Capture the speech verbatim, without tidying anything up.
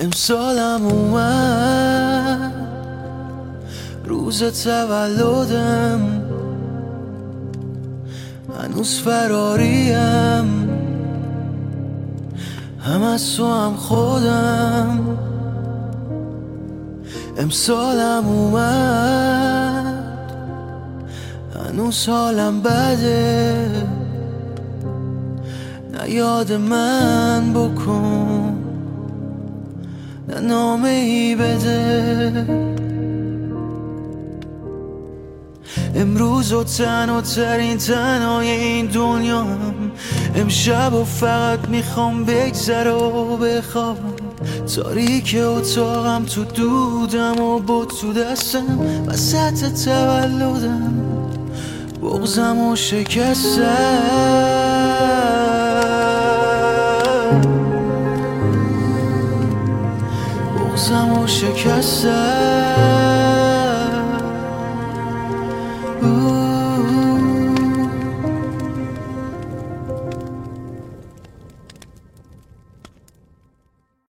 امسالم اومد روز تولدم، هنوز فراریم، هم از تو هم خودم. امسالم اومد هنوز حالم بده، نه یاد من بکن نه نامه ای بده. امروز و تنها ترین تنهای این دنیام، امشب و فقط میخوام بگذره و بخوابم. تاریک اتاقم تو دودم و بود تو دستم، وسط تولدم بغزم و شکستم، بغزم و شکستم.